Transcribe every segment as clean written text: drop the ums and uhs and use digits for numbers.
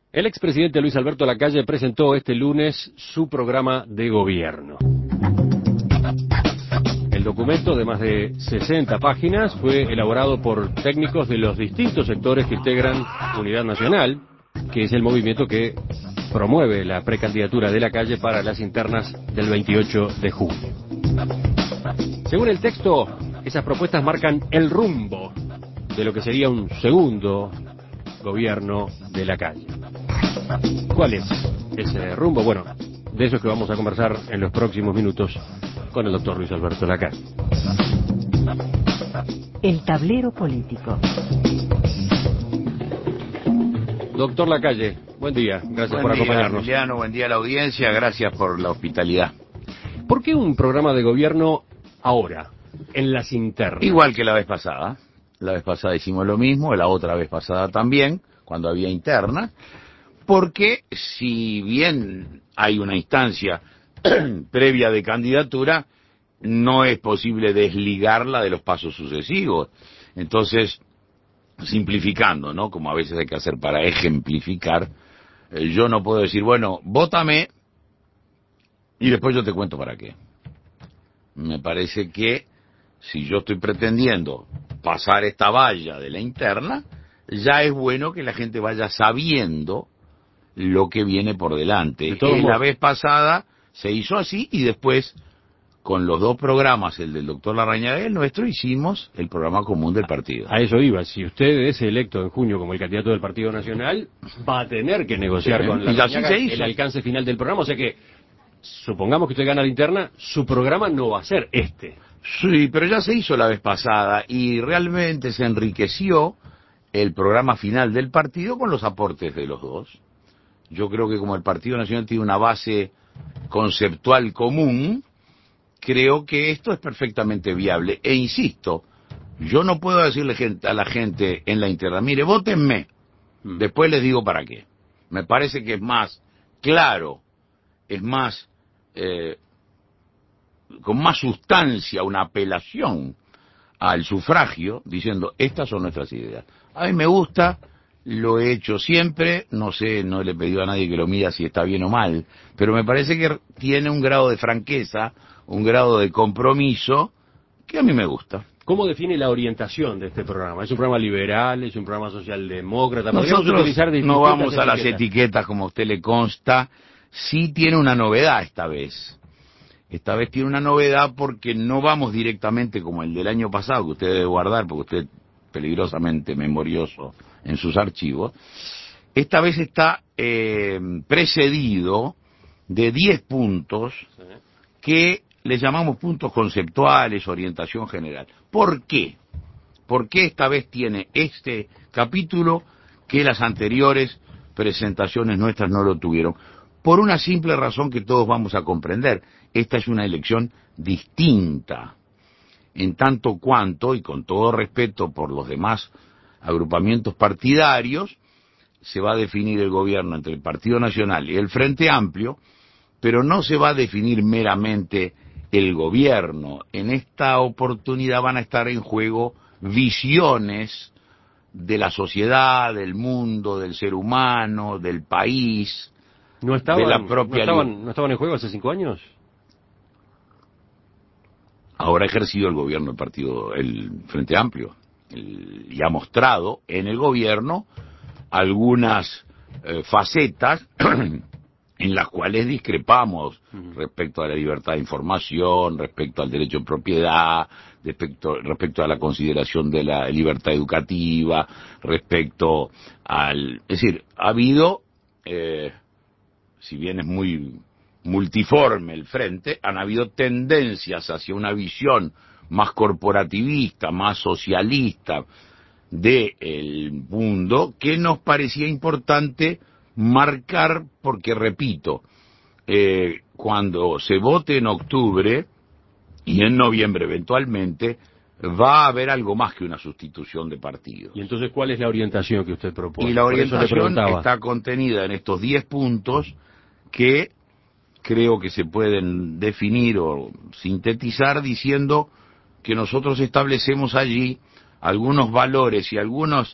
El expresidente Luis Alberto Lacalle presentó este lunes su programa de gobierno. El documento, de más de 60 páginas, fue elaborado por técnicos de los distintos sectores que integran Unidad Nacional, que es el movimiento que promueve la precandidatura de Lacalle para las internas del 28 de junio. Según el texto, esas propuestas marcan el rumbo de lo que sería un segundo gobierno de Lacalle. ¿Cuál es ese rumbo? Bueno, de eso es que vamos a conversar en los próximos minutos con el doctor Luis Alberto Lacalle. El tablero político. Doctor Lacalle, buen día, gracias por acompañarnos. Emiliano, buen día a la audiencia, gracias por la hospitalidad. ¿Por qué un programa de gobierno ahora, en las internas? Igual que la vez pasada. La vez pasada hicimos lo mismo, la otra vez pasada también, cuando había interna, porque si bien hay una instancia previa de candidatura, no es posible desligarla de los pasos sucesivos. Entonces, simplificando, ¿no? Como a veces hay que hacer para ejemplificar, yo no puedo decir, bueno, vótame y después yo te cuento para qué. Me parece que si yo estoy pretendiendo pasar esta valla de la interna, ya es bueno que la gente vaya sabiendo lo que viene por delante. La vez pasada se hizo así y después, con los dos programas, el del doctor Larrañaga y el nuestro, hicimos el programa común del partido. A eso iba. Si usted es electo en junio como el candidato del Partido Nacional, va a tener que negociar con Larrañaga el alcance final del programa. O sea que, supongamos que usted gana la interna, su programa no va a ser este. Sí, pero ya se hizo la vez pasada y realmente se enriqueció el programa final del partido con los aportes de los dos. Yo creo que como el Partido Nacional tiene una base conceptual común, creo que esto es perfectamente viable. E insisto, yo no puedo decirle a la gente en la interna, mire, vótenme, después les digo para qué. Me parece que es más claro, es más, con más sustancia, una apelación al sufragio, diciendo, estas son nuestras ideas. A mí me gusta, lo he hecho siempre, no sé, no le he pedido a nadie que lo mida si está bien o mal, pero me parece que tiene un grado de franqueza, un grado de compromiso, que a mí me gusta. ¿Cómo define la orientación de este programa? ¿Es un programa liberal? ¿Es un programa socialdemócrata? Nosotros no vamos a las etiquetas como a usted le consta. Sí tiene una novedad esta vez. Esta vez tiene una novedad porque no vamos directamente como el del año pasado, que usted debe guardar, porque usted es peligrosamente memorioso en sus archivos. Esta vez está precedido de 10 puntos que le llamamos puntos conceptuales, orientación general. ¿Por qué? ¿Por qué esta vez tiene este capítulo que las anteriores presentaciones nuestras no lo tuvieron? Por una simple razón que todos vamos a comprender. Esta es una elección distinta, en tanto cuanto, y con todo respeto por los demás agrupamientos partidarios, se va a definir el gobierno entre el Partido Nacional y el Frente Amplio, pero no se va a definir meramente el gobierno. En esta oportunidad van a estar en juego visiones de la sociedad, del mundo, del ser humano, del país, ¿No estaban, de la propia... ¿No estaban en juego hace 5 años? Ahora ha ejercido el gobierno el Frente Amplio y ha mostrado en el gobierno algunas facetas en las cuales discrepamos respecto a la libertad de información, respecto al derecho de propiedad, respecto a la consideración de la libertad educativa, respecto al... Es decir, ha habido, si bien es muy multiforme el frente, han habido tendencias hacia una visión más corporativista, más socialista del mundo, que nos parecía importante marcar, porque repito, cuando se vote en octubre y en noviembre eventualmente, va a haber algo más que una sustitución de partidos. ¿Y entonces cuál es la orientación que usted propone? Y la orientación está contenida en estos 10 puntos que creo que se pueden definir o sintetizar diciendo que nosotros establecemos allí algunos valores y algunos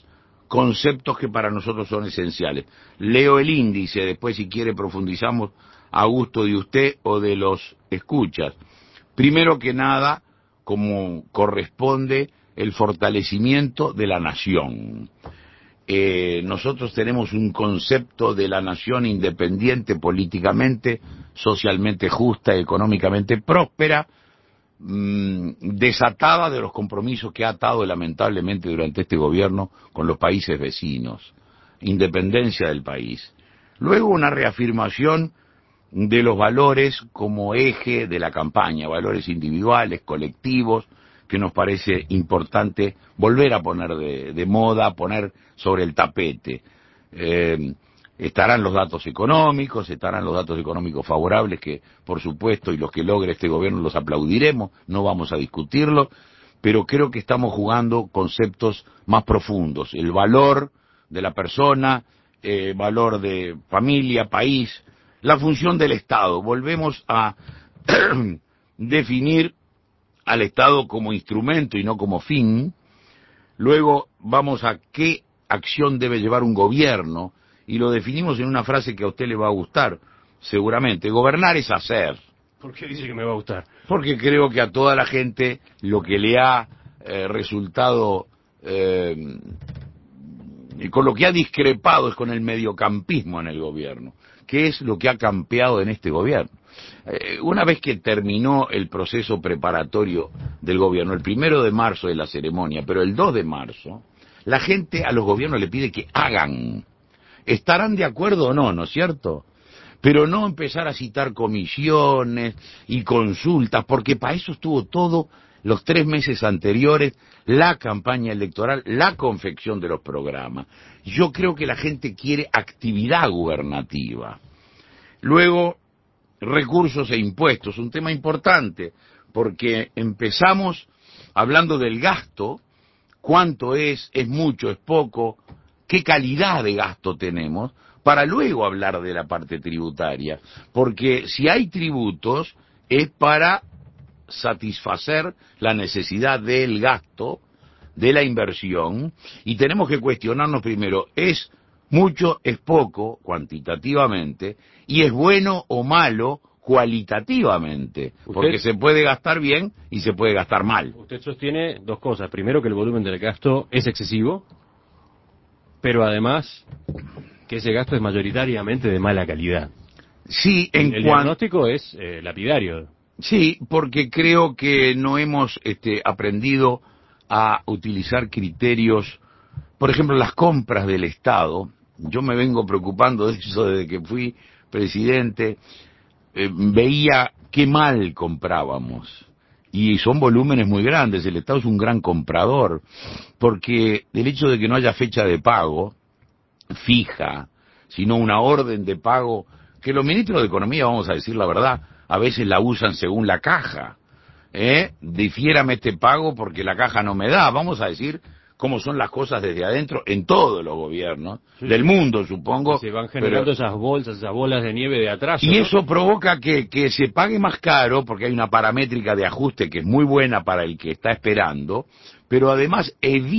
conceptos que para nosotros son esenciales. Leo el índice, después si quiere profundizamos a gusto de usted o de los escuchas. Primero que nada, como corresponde, el fortalecimiento de la nación. Nosotros tenemos un concepto de la nación independiente políticamente, socialmente justa, económicamente próspera, desatada de los compromisos que ha atado lamentablemente durante este gobierno con los países vecinos, independencia del país. Luego una reafirmación de los valores como eje de la campaña, valores individuales, colectivos, que nos parece importante volver a poner de moda, poner sobre el tapete. Estarán los datos económicos favorables que, por supuesto, y los que logre este gobierno los aplaudiremos, no vamos a discutirlo, pero creo que estamos jugando conceptos más profundos, el valor de la persona, valor de familia, país, la función del Estado. Volvemos a definir al Estado como instrumento y no como fin. Luego vamos a qué acción debe llevar un gobierno, y lo definimos en una frase que a usted le va a gustar, seguramente. Gobernar es hacer. ¿Por qué dice que me va a gustar? Porque creo que a toda la gente lo que le ha resultado, con lo que ha discrepado es con el mediocampismo en el gobierno, que es lo que ha campeado en este gobierno. Una vez que terminó el proceso preparatorio del gobierno, el 1 de marzo de la ceremonia, pero el 2 de marzo, la gente a los gobiernos le pide que hagan. Estarán de acuerdo o no, ¿no es cierto? Pero no empezar a citar comisiones y consultas, porque para eso estuvo todo los 3 meses anteriores, la campaña electoral, la confección de los programas. Yo creo que la gente quiere actividad gubernativa. Luego, recursos e impuestos, un tema importante, porque empezamos hablando del gasto, cuánto es mucho, es poco, qué calidad de gasto tenemos, para luego hablar de la parte tributaria, porque si hay tributos es para satisfacer la necesidad del gasto, de la inversión, y tenemos que cuestionarnos primero, ¿es mucho, es poco, cuantitativamente, y es bueno o malo, cualitativamente? Porque se puede gastar bien y se puede gastar mal. Usted sostiene dos cosas. Primero, que el volumen del gasto es excesivo, pero además que ese gasto es mayoritariamente de mala calidad. Sí, el diagnóstico es lapidario. Sí, porque creo que no hemos aprendido a utilizar criterios, por ejemplo, las compras del Estado. Yo me vengo preocupando de eso desde que fui presidente. Veía qué mal comprábamos, y son volúmenes muy grandes. El Estado es un gran comprador, porque el hecho de que no haya fecha de pago fija, sino una orden de pago, que los ministros de Economía, vamos a decir la verdad, a veces la usan según la caja, difiérame este pago porque la caja no me da, vamos a decir cómo son las cosas desde adentro en todos los gobiernos, sí, del mundo, supongo. Se van generando esas bolsas, esas bolas de nieve de atraso. Y ¿no? eso provoca que se pague más caro, porque hay una paramétrica de ajuste que es muy buena para el que está esperando, pero además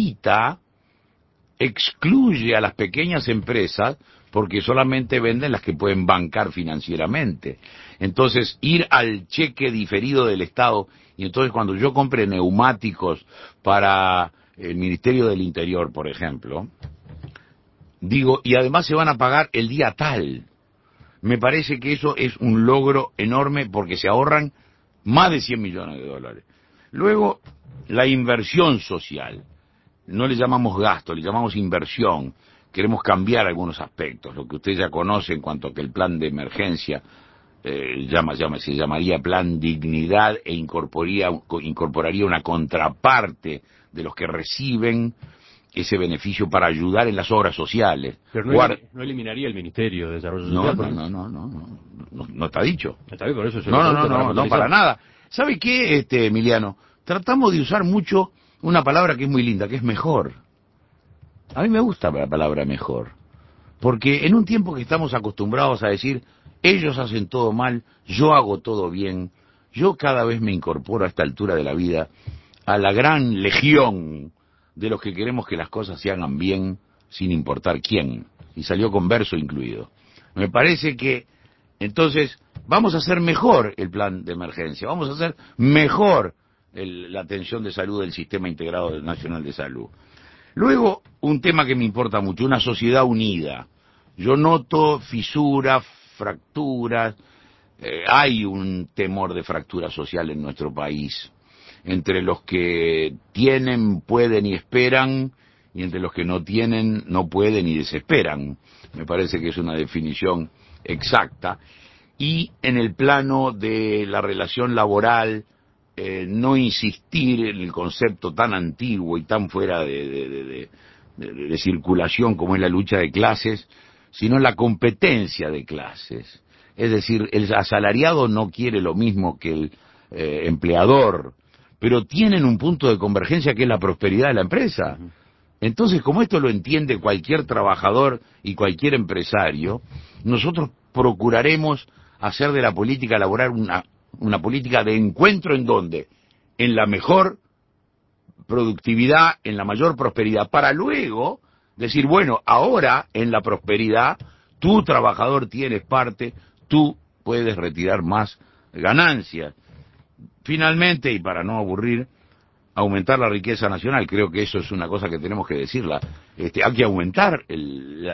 excluye a las pequeñas empresas, porque solamente venden las que pueden bancar financieramente. Entonces, ir al cheque diferido del Estado, y entonces cuando yo compre neumáticos para el Ministerio del Interior, por ejemplo, digo, y además se van a pagar el día tal. Me parece que eso es un logro enorme, porque se ahorran más de 100 millones de dólares. Luego, la inversión social. No le llamamos gasto, le llamamos inversión. Queremos cambiar algunos aspectos, lo que usted ya conoce en cuanto a que el plan de emergencia se llamaría plan dignidad, e incorporaría una contraparte de los que reciben ese beneficio para ayudar en las obras sociales. Pero no eliminaría el Ministerio de Desarrollo Social. No está dicho. Está bien, por eso no, para nada. ¿Sabe qué, Emiliano? Tratamos de usar mucho una palabra que es muy linda, que es mejor. A mí me gusta la palabra mejor, porque en un tiempo que estamos acostumbrados a decir, ellos hacen todo mal, yo hago todo bien, yo cada vez me incorporo a esta altura de la vida a la gran legión de los que queremos que las cosas se hagan bien, sin importar quién, y salió con verso incluido. Me parece que, entonces, vamos a hacer mejor el plan de emergencia, vamos a hacer mejor la atención de salud del Sistema Integrado Nacional de Salud. Luego, un tema que me importa mucho, una sociedad unida. Yo noto fisuras, fracturas, hay un temor de fractura social en nuestro país, entre los que tienen, pueden y esperan, y entre los que no tienen, no pueden y desesperan. Me parece que es una definición exacta. Y en el plano de la relación laboral, no insistir en el concepto tan antiguo y tan fuera de circulación como es la lucha de clases, sino en la competencia de clases. Es decir, el asalariado no quiere lo mismo que el empleador, pero tienen un punto de convergencia que es la prosperidad de la empresa. Entonces, como esto lo entiende cualquier trabajador y cualquier empresario, nosotros procuraremos hacer de la política laboral una política de encuentro. ¿En dónde? En la mejor productividad, en la mayor prosperidad, para luego decir, bueno, ahora en la prosperidad, tu trabajador tienes parte, tú puedes retirar más ganancias. Finalmente, y para no aburrir, aumentar la riqueza nacional. Creo que eso es una cosa que tenemos que decirla. Hay que aumentar el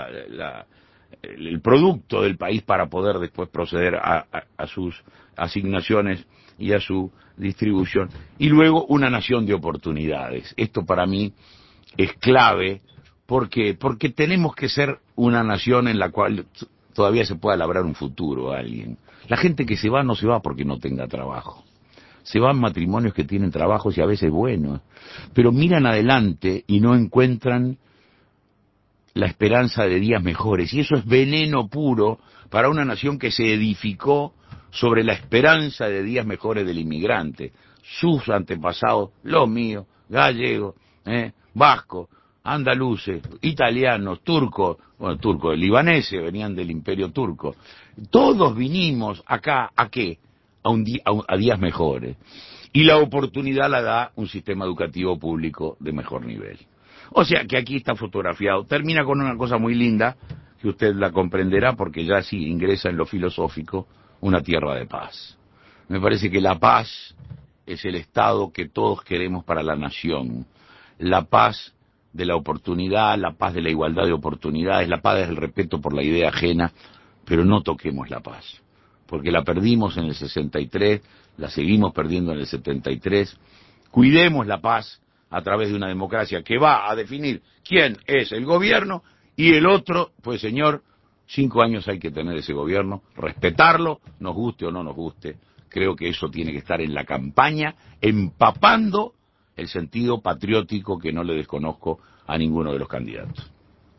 producto del país para poder después proceder a sus asignaciones y a su distribución. Y luego una nación de oportunidades. Esto para mí es clave porque tenemos que ser una nación en la cual todavía se pueda labrar un futuro a alguien. La gente que se va no se va porque no tenga trabajo. Se van matrimonios que tienen trabajos y a veces buenos, pero miran adelante y no encuentran la esperanza de días mejores. Y eso es veneno puro para una nación que se edificó sobre la esperanza de días mejores del inmigrante. Sus antepasados, los míos, gallegos, vascos, andaluces, italianos, turcos, libaneses, venían del imperio turco. Todos vinimos acá, ¿a qué? A días mejores. Y la oportunidad la da un sistema educativo público de mejor nivel. O sea que aquí está fotografiado. Termina con una cosa muy linda, que usted la comprenderá porque ya sí ingresa en lo filosófico, una tierra de paz. Me parece que la paz es el estado que todos queremos para la nación. La paz de la oportunidad, la paz de la igualdad de oportunidades, la paz del respeto por la idea ajena, pero no toquemos la paz. Porque la perdimos en el 63, la seguimos perdiendo en el 73. Cuidemos la paz a través de una democracia que va a definir quién es el gobierno y el otro, pues señor, 5 años hay que tener ese gobierno, respetarlo, nos guste o no nos guste. Creo que eso tiene que estar en la campaña, empapando el sentido patriótico que no le desconozco a ninguno de los candidatos.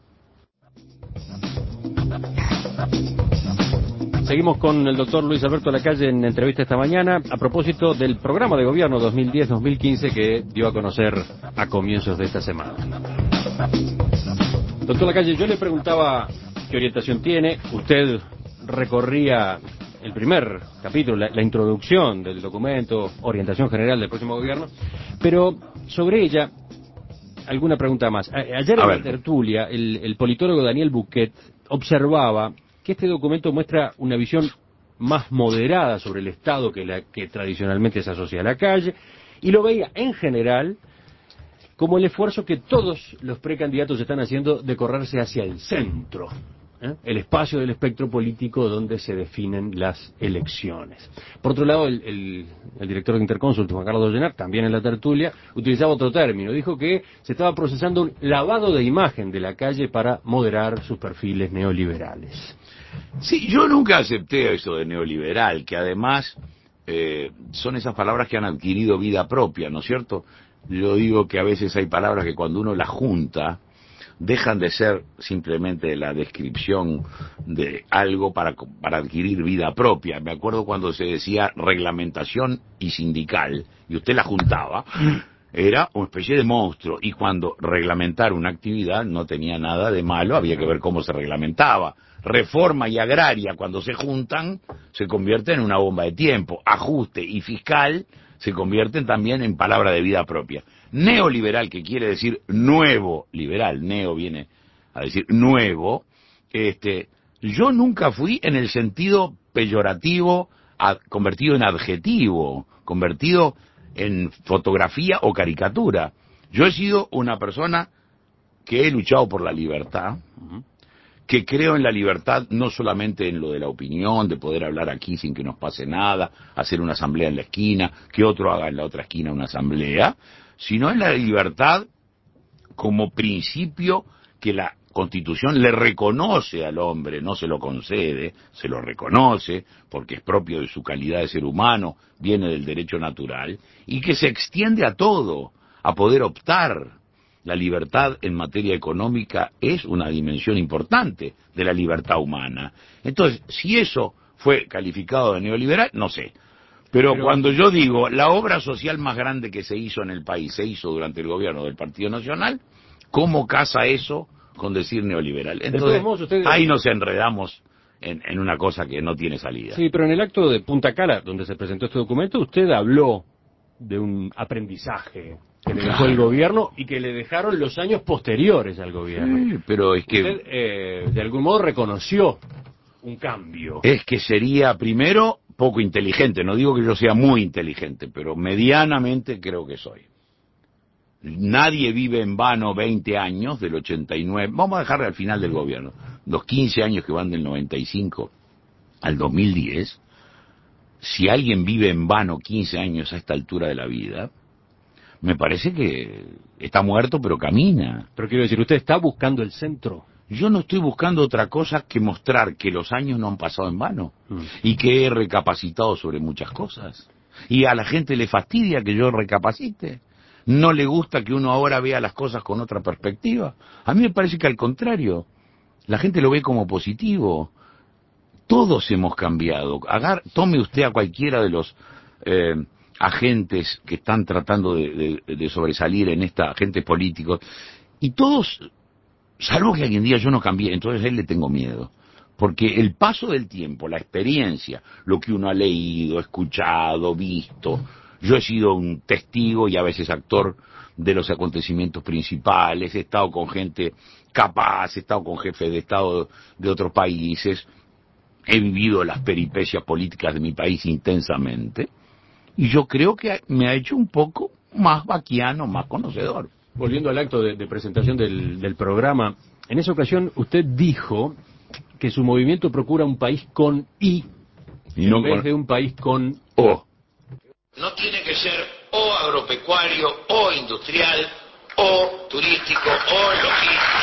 Seguimos con el doctor Luis Alberto Lacalle en entrevista esta mañana a propósito del programa de gobierno 2010-2015 que dio a conocer a comienzos de esta semana. Doctor Lacalle, yo le preguntaba qué orientación tiene. Usted recorría el primer capítulo, la introducción del documento, orientación general del próximo gobierno, pero sobre ella, alguna pregunta más. Ayer en la tertulia, el politólogo Daniel Buquet observaba que este documento muestra una visión más moderada sobre el Estado que la que tradicionalmente se asocia a la calle, y lo veía en general como el esfuerzo que todos los precandidatos están haciendo de correrse hacia el centro, el espacio del espectro político donde se definen las elecciones. Por otro lado, el director de Interconsult, Juan Carlos Dollenar, también en la tertulia, utilizaba otro término. Dijo que se estaba procesando un lavado de imagen de la calle para moderar sus perfiles neoliberales. Sí, yo nunca acepté eso de neoliberal, que además son esas palabras que han adquirido vida propia, ¿no es cierto? Yo digo que a veces hay palabras que cuando uno las junta dejan de ser simplemente la descripción de algo para adquirir vida propia. Me acuerdo cuando se decía reglamentación y sindical, y usted la juntaba, era una especie de monstruo, y cuando reglamentar una actividad no tenía nada de malo, había que ver cómo se reglamentaba. Reforma y agraria, cuando se juntan, se convierten en una bomba de tiempo. Ajuste y fiscal se convierten también en palabra de vida propia. Neoliberal, que quiere decir nuevo liberal, neo viene a decir nuevo, yo nunca fui en el sentido peyorativo, convertido en adjetivo, convertido en fotografía o caricatura. Yo he sido una persona que he luchado por la libertad, que creo en la libertad no solamente en lo de la opinión, de poder hablar aquí sin que nos pase nada, hacer una asamblea en la esquina, que otro haga en la otra esquina una asamblea, sino en la libertad como principio que la Constitución le reconoce al hombre, no se lo concede, se lo reconoce, porque es propio de su calidad de ser humano, viene del derecho natural, y que se extiende a todo, a poder optar. La libertad en materia económica es una dimensión importante de la libertad humana. Entonces, si eso fue calificado de neoliberal, no sé. Pero cuando yo digo, la obra social más grande que se hizo en el país, se hizo durante el gobierno del Partido Nacional, ¿cómo casa eso con decir neoliberal? Entonces, ahí nos enredamos en una cosa que no tiene salida. Sí, pero en el acto de Punta Cana, donde se presentó este documento, usted habló de un aprendizaje que le dejó el gobierno y que le dejaron los años posteriores al gobierno. Sí, pero es que... Usted, de algún modo, reconoció un cambio. Es que sería, primero, poco inteligente. No digo que yo sea muy inteligente, pero medianamente creo que soy. Nadie vive en vano 20 años del 89. Vamos a dejarle al final del gobierno. Los 15 años que van del 95 al 2010. Si alguien vive en vano 15 años a esta altura de la vida, me parece que está muerto pero camina. Pero quiero decir, ¿usted está buscando el centro? Yo no estoy buscando otra cosa que mostrar que los años no han pasado en vano y que he recapacitado sobre muchas cosas. Y a la gente le fastidia que yo recapacite. No le gusta que uno ahora vea las cosas con otra perspectiva. A mí me parece que al contrario, la gente lo ve como positivo. Todos hemos cambiado. Tome usted a cualquiera de los agentes que están tratando de sobresalir en esta, agentes políticos, y todos, salvo que alguien diga yo no cambié, entonces a él le tengo miedo. Porque el paso del tiempo, la experiencia, lo que uno ha leído, escuchado, visto, yo he sido un testigo y a veces actor de los acontecimientos principales, he estado con gente capaz, he estado con jefes de Estado de otros países, he vivido las peripecias políticas de mi país intensamente, y yo creo que me ha hecho un poco más vaquiano, más conocedor. Volviendo al acto de presentación del programa, en esa ocasión usted dijo que su movimiento procura un país con I en vez de un país con O. No tiene que ser o agropecuario, o industrial, o turístico, o logístico.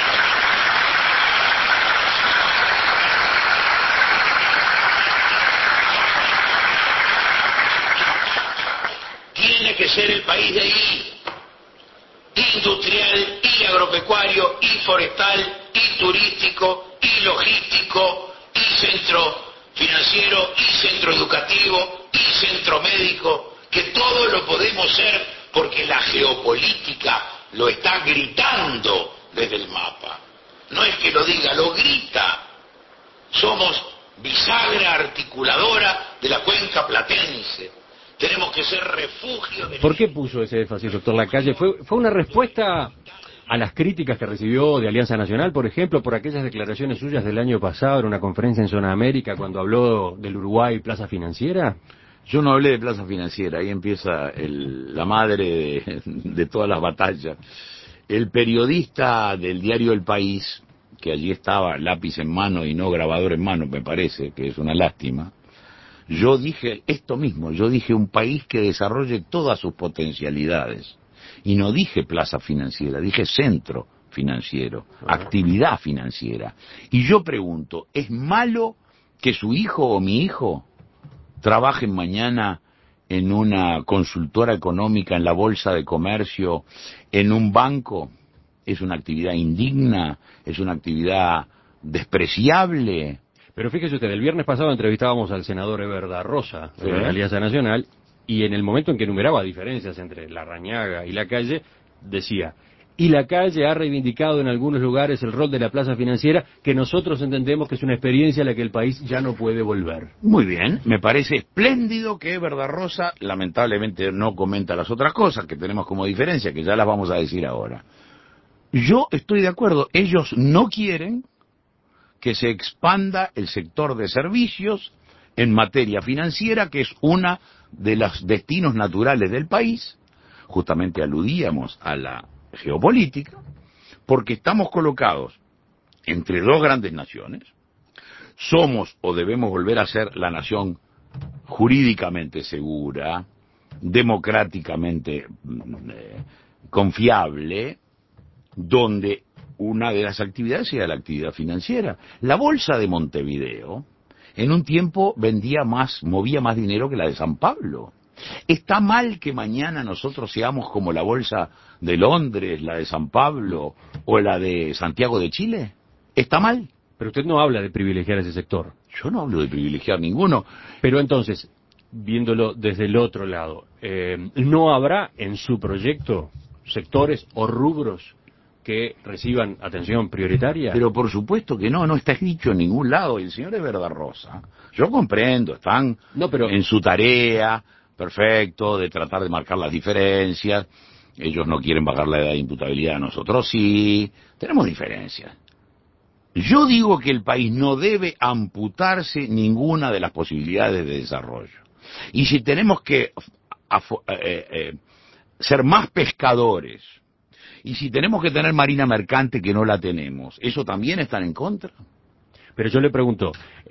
Tiene que ser el país de I. Industrial, y agropecuario, y forestal, y turístico, y logístico, y centro financiero, y centro educativo, y centro médico, que todo lo podemos ser porque la geopolítica lo está gritando desde el mapa. No es que lo diga, lo grita. Somos bisagra articuladora de la cuenca platense. Tenemos que ser refugio de... ¿Por qué puso ese énfasis, doctor Lacalle? ¿Fue una respuesta a las críticas que recibió de Alianza Nacional, por ejemplo, por aquellas declaraciones suyas del año pasado en una conferencia en Zona América cuando habló del Uruguay Plaza Financiera? Yo no hablé de Plaza Financiera, ahí empieza la madre de todas las batallas. El periodista del diario El País, que allí estaba lápiz en mano y no grabador en mano, me parece, que es una lástima, yo dije esto mismo, yo dije un país que desarrolle todas sus potencialidades. Y no dije plaza financiera, dije centro financiero, actividad financiera. Y yo pregunto, ¿es malo que su hijo o mi hijo trabajen mañana en una consultora económica, en la bolsa de comercio, en un banco? ¿Es una actividad indigna? ¿Es una actividad despreciable? Pero fíjese usted, el viernes pasado entrevistábamos al senador Eber da Rosa de la Alianza Nacional y en el momento en que enumeraba diferencias entre Larrañaga y Lacalle, decía: y Lacalle ha reivindicado en algunos lugares el rol de la plaza financiera, que nosotros entendemos que es una experiencia a la que el país ya no puede volver. Muy bien, me parece espléndido que Verdad Rosa lamentablemente no comenta las otras cosas que tenemos como diferencia, que ya las vamos a decir ahora. Yo estoy de acuerdo, ellos no quieren que se expanda el sector de servicios en materia financiera, que es una de los destinos naturales del país. Justamente aludíamos a la geopolítica, porque estamos colocados entre dos grandes naciones. Somos o debemos volver a ser la nación jurídicamente segura, democráticamente confiable, donde una de las actividades era la actividad financiera. La bolsa de Montevideo en un tiempo movía más dinero que la de San Pablo. ¿Está mal que mañana nosotros seamos como la bolsa de Londres, la de San Pablo o la de Santiago de Chile? ¿Está mal? Pero usted no habla de privilegiar ese sector. Yo no hablo de privilegiar ninguno. Pero entonces, viéndolo desde el otro lado, ¿no habrá en su proyecto sectores o rubros que reciban atención prioritaria? Pero por supuesto que no está dicho en ningún lado. El señor es Verdad Rosa. Yo comprendo, están en su tarea, perfecto, de tratar de marcar las diferencias. Ellos no quieren bajar la edad de imputabilidad, nosotros sí. Tenemos diferencias. Yo digo que el país no debe amputarse ninguna de las posibilidades de desarrollo. Y si tenemos que ser más pescadores, y si tenemos que tener marina mercante que no la tenemos, ¿eso también están en contra? Pero yo le pregunto,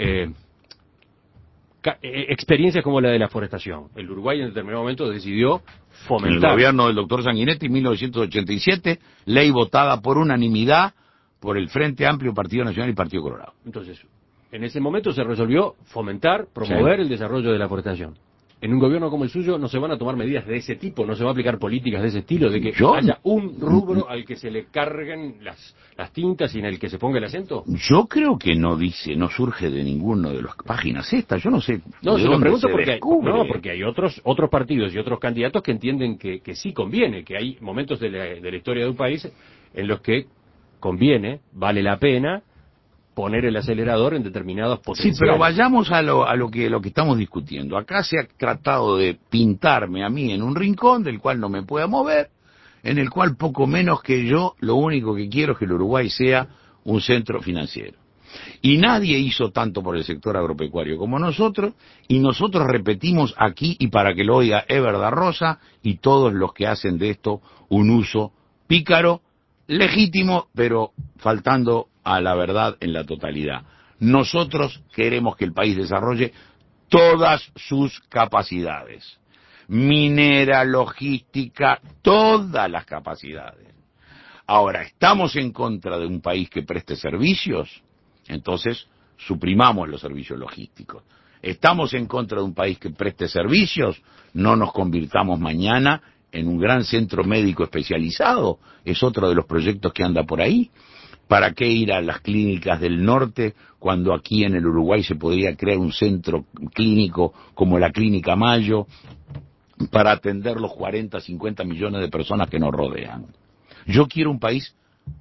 experiencias como la de la forestación. El Uruguay en determinado momento decidió fomentar. En el gobierno del doctor Sanguinetti, en 1987, ley votada por unanimidad por el Frente Amplio, Partido Nacional y Partido Colorado. Entonces, en ese momento se resolvió fomentar, promover el desarrollo de la forestación. En un gobierno como el suyo no se van a tomar medidas de ese tipo, no se va a aplicar políticas de ese estilo, de que haya un rubro al que se le carguen las tintas y en el que se ponga el acento. Yo creo que no surge de ninguno de las páginas estas, yo no sé. No, se lo pregunto porque hay otros partidos y otros candidatos que entienden que sí conviene, que hay momentos de la historia de un país en los que conviene, vale la pena poner el acelerador en determinados potenciales. Sí, pero vayamos a lo que estamos discutiendo. Acá se ha tratado de pintarme a mí en un rincón del cual no me pueda mover, en el cual poco menos que yo, lo único que quiero es que el Uruguay sea un centro financiero. Y nadie hizo tanto por el sector agropecuario como nosotros, y nosotros repetimos aquí, y para que lo oiga Verdad Rosa y todos los que hacen de esto un uso pícaro, legítimo, pero faltando a la verdad en la totalidad. Nosotros queremos que el país desarrolle todas sus capacidades. Minera, logística, todas las capacidades. Ahora, ¿estamos en contra de un país que preste servicios? Entonces, suprimamos los servicios logísticos. ¿Estamos en contra de un país que preste servicios? No nos convirtamos mañana en un gran centro médico especializado. Es otro de los proyectos que anda por ahí. ¿Para qué ir a las clínicas del norte cuando aquí en el Uruguay se podría crear un centro clínico como la Clínica Mayo para atender los 40, 50 millones de personas que nos rodean? Yo quiero un país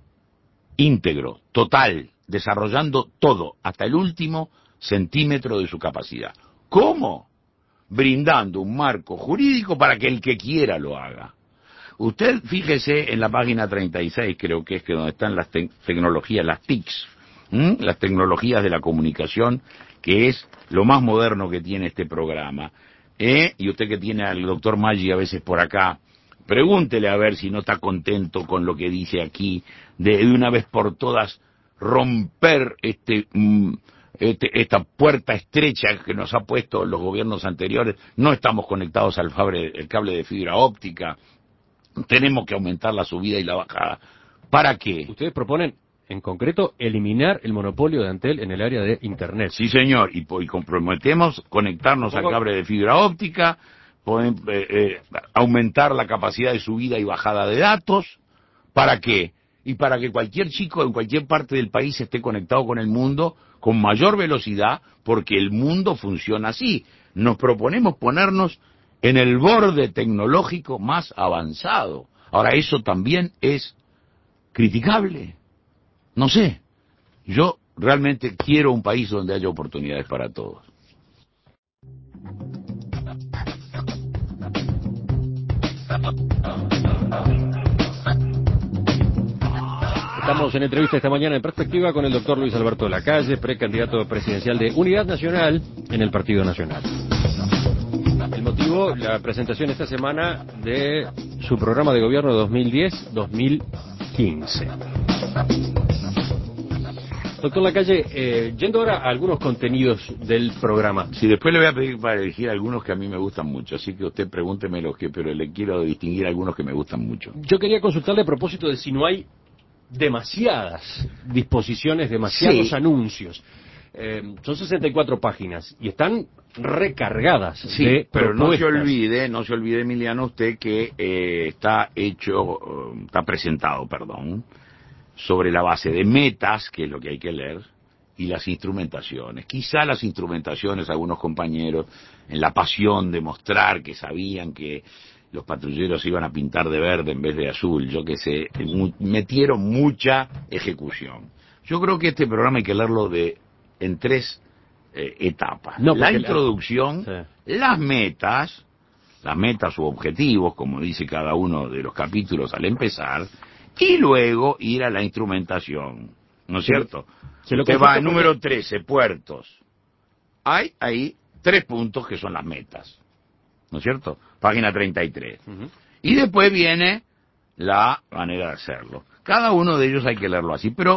íntegro, total, desarrollando todo, hasta el último centímetro de su capacidad. ¿Cómo? Brindando un marco jurídico para que el que quiera lo haga. Usted fíjese en la página 36, creo que es donde están las tecnologías, las TICs, las tecnologías de la comunicación, que es lo más moderno que tiene este programa. Y usted que tiene al doctor Maggi a veces por acá, pregúntele a ver si no está contento con lo que dice aquí, de una vez por todas romper esta puerta estrecha que nos ha puesto los gobiernos anteriores. No estamos conectados al cable de fibra óptica. Tenemos que aumentar la subida y la bajada. ¿Para qué? Ustedes proponen, en concreto, eliminar el monopolio de Antel en el área de Internet. Sí, señor, y comprometemos conectarnos al cable de fibra óptica, aumentar la capacidad de subida y bajada de datos. ¿Para qué? Y para que cualquier chico en cualquier parte del país esté conectado con el mundo con mayor velocidad, porque el mundo funciona así. Nos proponemos ponernos en el borde tecnológico más avanzado. Ahora, eso también es criticable. No sé. Yo realmente quiero un país donde haya oportunidades para todos. Estamos en entrevista esta mañana en Perspectiva con el doctor Luis Alberto Lacalle, precandidato presidencial de Unidad Nacional en el Partido Nacional. El motivo, la presentación esta semana de su programa de gobierno 2010-2015. Doctor Lacalle, yendo ahora a algunos contenidos del programa. Sí, después le voy a pedir para elegir algunos que a mí me gustan mucho, así que usted pregúnteme los que, pero le quiero distinguir algunos que me gustan mucho. Yo quería consultarle a propósito de si no hay demasiadas disposiciones, demasiados anuncios. Son 64 páginas y están recargadas de pero propuestas. no se olvide, Emiliano, usted que está presentado, sobre la base de metas, que es lo que hay que leer, y las instrumentaciones. Quizá las instrumentaciones, algunos compañeros, en la pasión de mostrar que sabían que los patrulleros iban a pintar de verde en vez de azul, yo qué sé, metieron mucha ejecución. Yo creo que este programa hay que leerlo en tres etapas. La introducción, las metas u objetivos, como dice cada uno de los capítulos al empezar, y luego ir a la instrumentación, ¿no es cierto? Usted va al número 13, puertos. Hay ahí 3 puntos que son las metas, ¿no es cierto? Página 33. Y después viene la manera de hacerlo. Cada uno de ellos hay que leerlo así, pero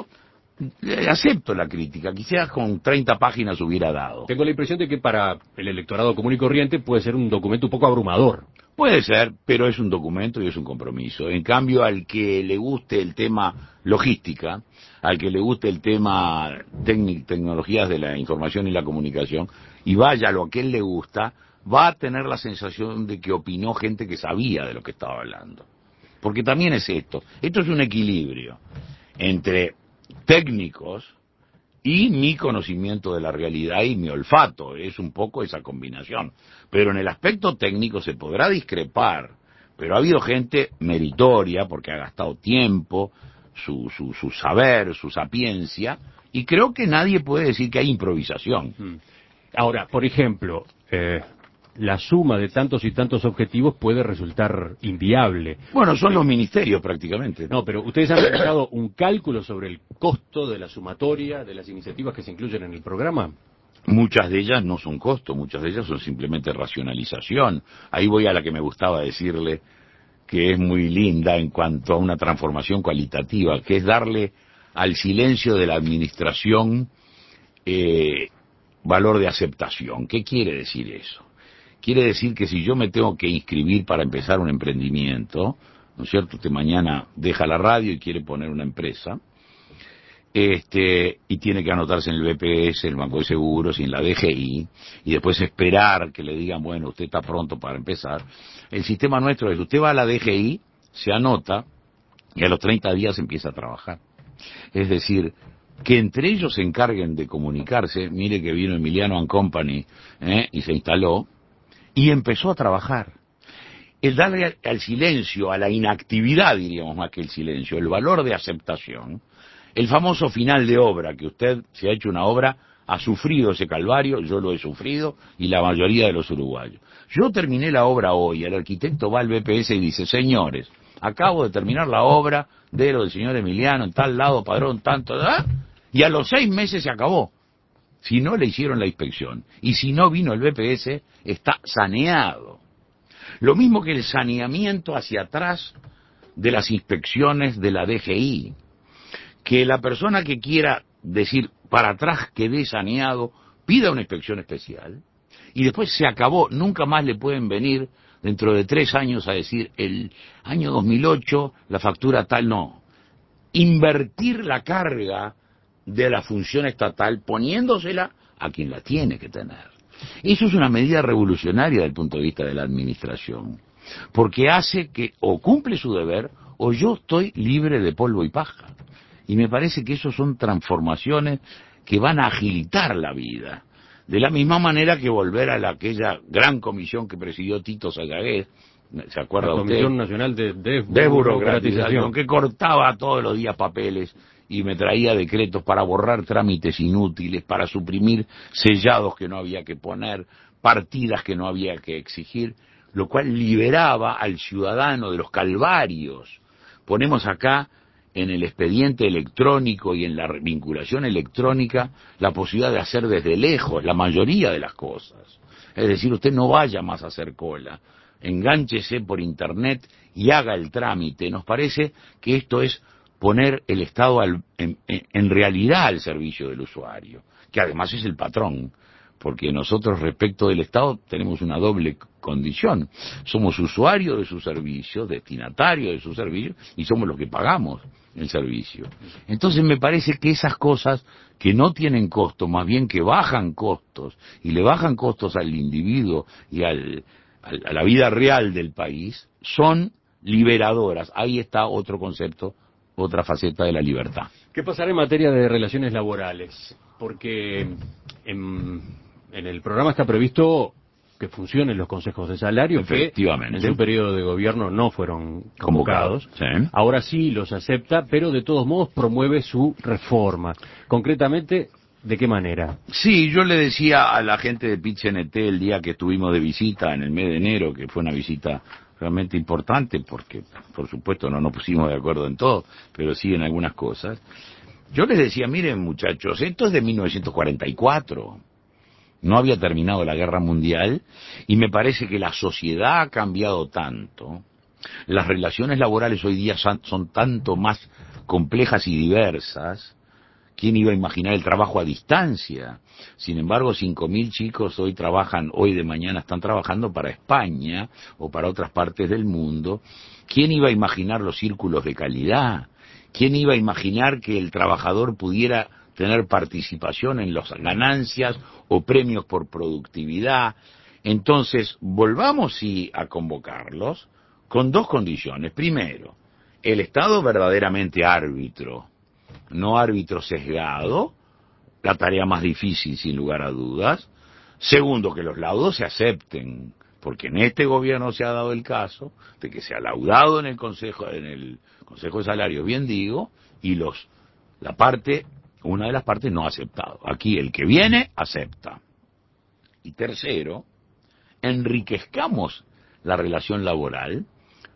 acepto la crítica, quizás con 30 páginas hubiera dado. Tengo la impresión de que para el electorado común y corriente puede ser un documento un poco abrumador. Puede ser, pero es un documento y es un compromiso. En cambio, al que le guste el tema logística, al que le guste el tema tecnologías de la información y la comunicación, y vaya a lo que él le gusta, va a tener la sensación de que opinó gente que sabía de lo que estaba hablando. Porque también es esto es un equilibrio entre técnicos y mi conocimiento de la realidad y mi olfato, es un poco esa combinación. Pero en el aspecto técnico se podrá discrepar, pero ha habido gente meritoria porque ha gastado tiempo, su saber, su sapiencia, y creo que nadie puede decir que hay improvisación. Ahora, por ejemplo, la suma de tantos y tantos objetivos puede resultar inviable. Bueno, son los ministerios prácticamente. No, pero ustedes han realizado un cálculo sobre el costo de la sumatoria de las iniciativas que se incluyen en el programa. Muchas de ellas no son costo, muchas de ellas son simplemente racionalización. Ahí voy a la que me gustaba decirle que es muy linda en cuanto a una transformación cualitativa, que es darle al silencio de la administración valor de aceptación. ¿Qué quiere decir eso? Quiere decir que si yo me tengo que inscribir para empezar un emprendimiento, ¿no es cierto? Usted mañana deja la radio y quiere poner una empresa, y tiene que anotarse en el BPS, el Banco de Seguros y en la DGI, y después esperar que le digan, bueno, usted está pronto para empezar. El sistema nuestro es, usted va a la DGI, se anota, y a los 30 días empieza a trabajar. Es decir, que entre ellos se encarguen de comunicarse. Mire que vino Emiliano and Company, y se instaló, y empezó a trabajar. El darle al silencio, a la inactividad, diríamos más que el silencio, el valor de aceptación, el famoso final de obra, que usted, si ha hecho una obra, ha sufrido ese calvario, yo lo he sufrido, y la mayoría de los uruguayos. Yo terminé la obra hoy, el arquitecto va al BPS y dice, señores, acabo de terminar la obra de lo del señor Emiliano, en tal lado, padrón, tanto, y a los 6 meses se acabó. Si no le hicieron la inspección, y si no vino el BPS, está saneado. Lo mismo que el saneamiento hacia atrás de las inspecciones de la DGI. Que la persona que quiera decir para atrás quedé saneado, pida una inspección especial, y después se acabó, nunca más le pueden venir dentro de 3 años a decir, el año 2008, la factura tal, no. Invertir la carga de la función estatal poniéndosela a quien la tiene que tener. Eso es una medida revolucionaria desde el punto de vista de la administración, porque hace que o cumple su deber o yo estoy libre de polvo y paja. Y me parece que eso son transformaciones que van a agilitar la vida De la misma manera que volver a aquella gran comisión que presidió Tito Sallagués, ¿se acuerda La usted? Comisión Nacional de Desburocratización, que cortaba todos los días papeles y me traía decretos para borrar trámites inútiles, para suprimir sellados que no había que poner, partidas que no había que exigir, lo cual liberaba al ciudadano de los calvarios. Ponemos acá en el expediente electrónico y en la vinculación electrónica la posibilidad de hacer desde lejos la mayoría de las cosas. Es decir, usted no vaya más a hacer cola, engánchese por internet y haga el trámite. Nos parece que esto es poner el Estado en realidad al servicio del usuario, que además es el patrón, porque nosotros respecto del Estado tenemos una doble condición. Somos usuarios de sus servicios, destinatarios de sus servicios, y somos los que pagamos el servicio. Entonces me parece que esas cosas que no tienen costo, más bien que bajan costos, y le bajan costos al individuo y a la vida real del país, son liberadoras. Ahí está otro concepto, otra faceta de la libertad. ¿Qué pasará en materia de relaciones laborales? Porque en el programa está previsto que funcionen los consejos de salario, Efectivamente. que en su periodo de gobierno no fueron convocados. Sí. Ahora sí los acepta, pero de todos modos promueve su reforma. Concretamente, ¿de qué manera? Sí, yo le decía a la gente de PIT-CNT el día que estuvimos de visita en el mes de enero, que fue una visita realmente importante, porque por supuesto no nos pusimos de acuerdo en todo, pero sí en algunas cosas. Yo les decía, miren muchachos, esto es de 1944. No había terminado la guerra mundial y me parece que la sociedad ha cambiado tanto, las relaciones laborales hoy día son tanto más complejas y diversas. ¿Quién iba a imaginar el trabajo a distancia? Sin embargo, 5.000 chicos hoy de mañana están trabajando para España o para otras partes del mundo. ¿Quién iba a imaginar los círculos de calidad? ¿Quién iba a imaginar que el trabajador pudiera tener participación en las ganancias o premios por productividad? Entonces, volvamos a convocarlos con dos condiciones. Primero, el Estado verdaderamente árbitro, no árbitro sesgado, la tarea más difícil sin lugar a dudas. Segundo, que los laudos se acepten, porque en este gobierno se ha dado el caso de que se ha laudado en el Consejo de Salarios, bien digo, y una de las partes no ha aceptado. Aquí el que viene acepta. Y tercero, enriquezcamos la relación laboral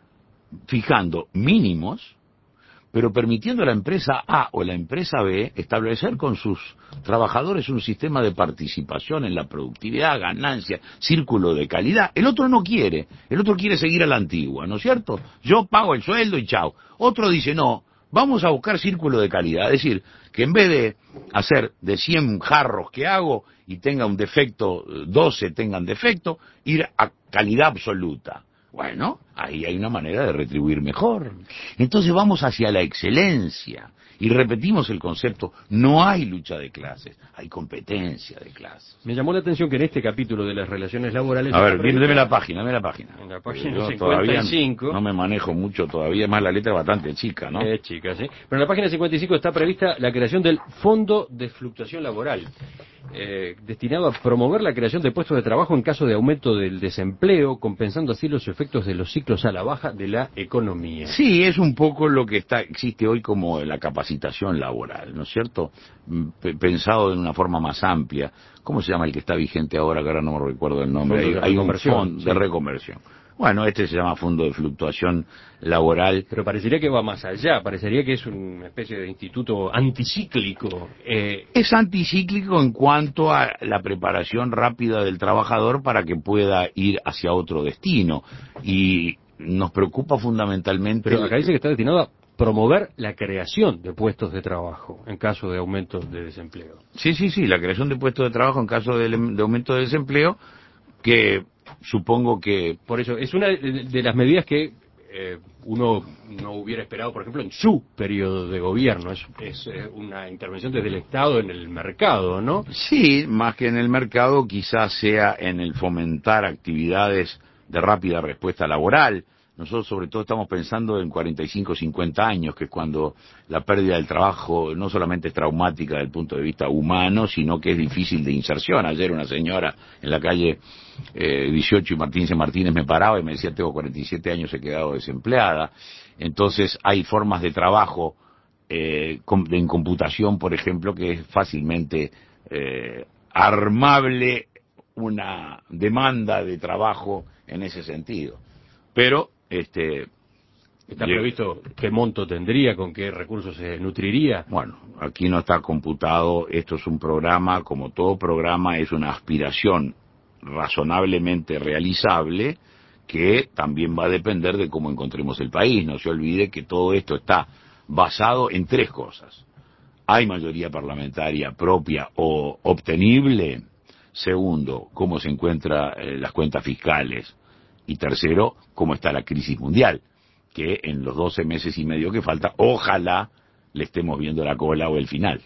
fijando mínimos, pero permitiendo a la empresa A o la empresa B establecer con sus trabajadores un sistema de participación en la productividad, ganancia, círculo de calidad. El otro no quiere, el otro quiere seguir a la antigua, ¿no es cierto? Yo pago el sueldo y chao. Otro dice, no, vamos a buscar círculo de calidad, es decir, que en vez de hacer de 100 jarros que hago y tenga un defecto, 12 tengan defecto, ir a calidad absoluta. Bueno, ahí hay una manera de retribuir mejor. Entonces vamos hacia la excelencia y repetimos el concepto, no hay lucha de clases, hay competencia de clases. Me llamó la atención que en este capítulo de las relaciones laborales... A ver, deme la página. En la página 55... Todavía no me manejo mucho todavía, más la letra es bastante chica, ¿no? Es chica, sí. Pero en la página 55 está prevista la creación del Fondo de Fluctuación Laboral, destinado a promover la creación de puestos de trabajo en caso de aumento del desempleo, compensando así los efectos de los ciclos a la baja de la economía. Sí, es un poco lo que existe hoy como la capacitación laboral, ¿no es cierto? Pensado de una forma más amplia. ¿Cómo se llama el que está vigente ahora? Que ahora no me recuerdo el nombre. Hay un fondo de reconversión. Bueno, este se llama Fondo de Fluctuación Laboral. Pero parecería que va más allá, parecería que es una especie de instituto anticíclico. Es anticíclico en cuanto a la preparación rápida del trabajador para que pueda ir hacia otro destino. Y nos preocupa fundamentalmente... Pero acá dice que está destinado a promover la creación de puestos de trabajo en caso de aumento de desempleo. Sí, la creación de puestos de trabajo en caso de aumento de desempleo, que supongo que... Por eso, es una de las medidas que uno no hubiera esperado, por ejemplo, en su periodo de gobierno. Es una intervención desde el Estado en el mercado, ¿no? Sí, más que en el mercado, quizás sea en el fomentar actividades de rápida respuesta laboral. Nosotros sobre todo estamos pensando en 45, 50 años, que es cuando la pérdida del trabajo no solamente es traumática desde el punto de vista humano, sino que es difícil de inserción. Ayer una señora en la calle 18 y Martínez Martínez me paraba y me decía, tengo 47 años, he quedado desempleada. Entonces hay formas de trabajo en computación, por ejemplo, que es fácilmente armable una demanda de trabajo en ese sentido. Pero ¿está previsto qué monto tendría, con qué recursos se nutriría? Bueno, aquí no está computado, esto es un programa, como todo programa, es una aspiración razonablemente realizable que también va a depender de cómo encontremos el país. No se olvide que todo esto está basado en tres cosas. ¿Hay mayoría parlamentaria propia o obtenible? Segundo, ¿cómo se encuentran las cuentas fiscales? Y tercero, ¿cómo está la crisis mundial? Que en los 12 meses y medio que falta, ojalá le estemos viendo la cola o el final.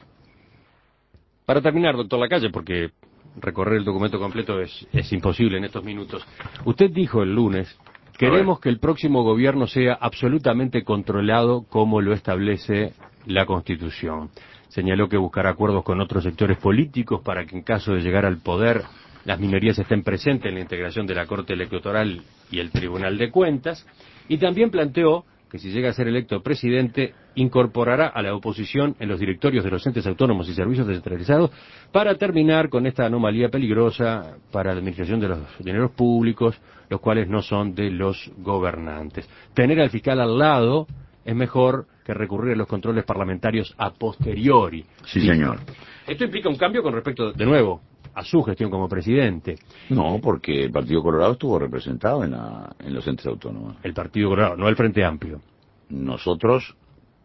Para terminar, doctor Lacalle, porque recorrer el documento completo es imposible en estos minutos. Usted dijo el lunes, queremos que el próximo gobierno sea absolutamente controlado como lo establece la Constitución. Señaló que buscará acuerdos con otros sectores políticos para que en caso de llegar al poder las minorías estén presentes en la integración de la Corte Electoral y el Tribunal de Cuentas, y también planteó que si llega a ser electo presidente, incorporará a la oposición en los directorios de los entes autónomos y servicios descentralizados para terminar con esta anomalía peligrosa para la administración de los dineros públicos, los cuales no son de los gobernantes. Tener al fiscal al lado es mejor que recurrir a los controles parlamentarios a posteriori. Sí, señor. Esto implica un cambio con respecto, de nuevo, a su gestión como presidente. No, porque el Partido Colorado estuvo representado en los entes autónomos. El Partido Colorado, no el Frente Amplio. Nosotros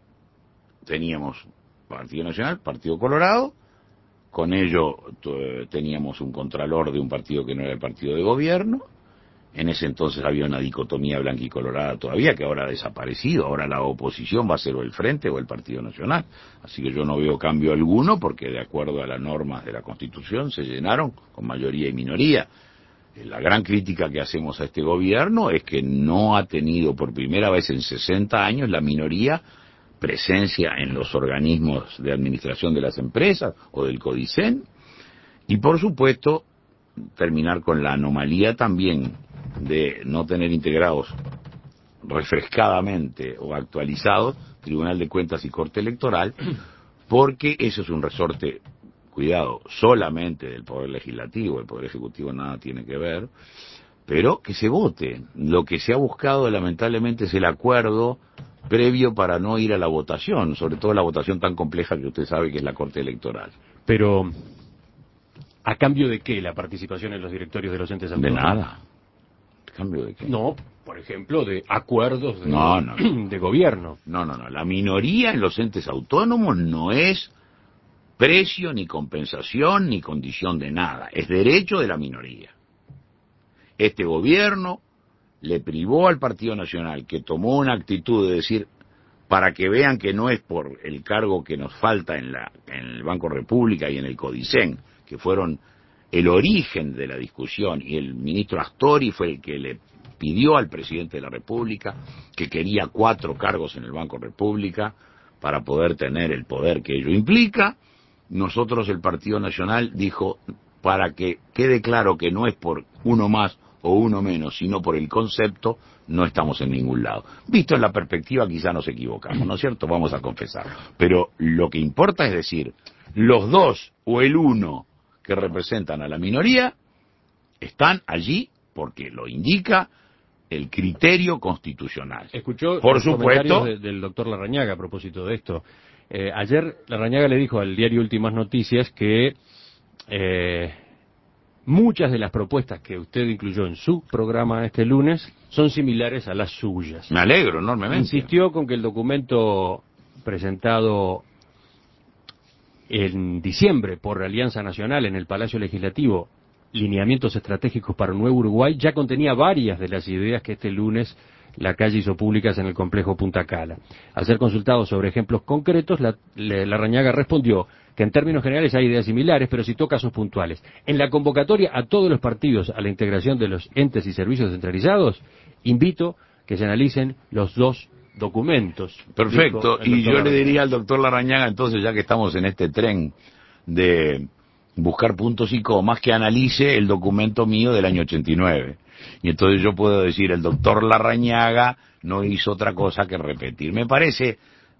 teníamos Partido Nacional, Partido Colorado, con ello teníamos un contralor de un partido que no era el partido de gobierno. En ese entonces había una dicotomía blanca y colorada todavía, que ahora ha desaparecido. Ahora la oposición va a ser o el Frente o el Partido Nacional. Así que yo no veo cambio alguno, porque de acuerdo a las normas de la Constitución se llenaron con mayoría y minoría. La gran crítica que hacemos a este gobierno es que no ha tenido por primera vez en 60 años la minoría presencia en los organismos de administración de las empresas o del CODICEN. Y por supuesto, terminar con la anomalía también de no tener integrados refrescadamente o actualizados Tribunal de Cuentas y Corte Electoral, porque eso es un resorte, cuidado, solamente del Poder Legislativo. El Poder Ejecutivo nada tiene que ver, pero que se vote. Lo que se ha buscado lamentablemente es el acuerdo previo para no ir a la votación, sobre todo la votación tan compleja que usted sabe que es la Corte Electoral. Pero, ¿a cambio de qué la participación en los directorios de los entes autónomos? De nada. ¿A cambio de qué? No, por ejemplo, de acuerdos de, no. de gobierno. No. La minoría en los entes autónomos no es precio, ni compensación, ni condición de nada. Es derecho de la minoría. Este gobierno le privó al Partido Nacional, que tomó una actitud de decir, para que vean que no es por el cargo que nos falta en el Banco República y en el CODICEN, que fueron el origen de la discusión, y el ministro Astori fue el que le pidió al presidente de la República que quería 4 cargos en el Banco República para poder tener el poder que ello implica. Nosotros, el Partido Nacional, dijo, para que quede claro que no es por uno más o uno menos, sino por el concepto, no estamos en ningún lado. Visto en la perspectiva, quizá nos equivocamos, ¿no es cierto? Vamos a confesarlo. Pero lo que importa es decir, los dos o el uno que representan a la minoría están allí porque lo indica el criterio constitucional. Escuchó por los supuesto comentarios del doctor Larrañaga a propósito de esto. Ayer Larrañaga le dijo al diario Últimas Noticias que muchas de las propuestas que usted incluyó en su programa este lunes son similares a las suyas. Me alegro enormemente. Insistió con que el documento presentado en diciembre por Alianza Nacional en el Palacio Legislativo, Lineamientos Estratégicos para un Nuevo Uruguay, ya contenía varias de las ideas que este lunes Lacalle hizo públicas en el complejo Punta Cala. Al ser consultado sobre ejemplos concretos, Larrañaga respondió que en términos generales hay ideas similares, pero citó casos puntuales. En la convocatoria a todos los partidos a la integración de los entes y servicios descentralizados, invito que se analicen los dos documentos. Perfecto, Dijo el y doctor yo le Larrañaga. diría al doctor Larrañaga, entonces, ya que estamos en este tren de buscar puntos y comas, que analice el documento mío del año 89. Y entonces yo puedo decir, el doctor Larrañaga no hizo otra cosa que repetir. Me parece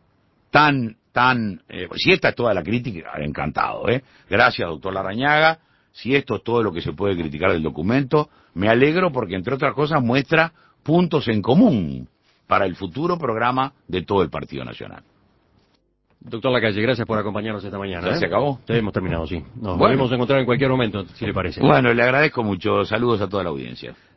si esta es toda la crítica, encantado, Gracias, doctor Larrañaga. Si esto es todo lo que se puede criticar del documento, me alegro porque, entre otras cosas, muestra puntos en común para el futuro programa de todo el Partido Nacional. Doctor Lacalle, gracias por acompañarnos esta mañana. ¿Ya se acabó? Ya hemos terminado, sí. Nos Bueno. volvemos a encontrar en cualquier momento, si le parece. Bueno, le agradezco mucho. Saludos a toda la audiencia.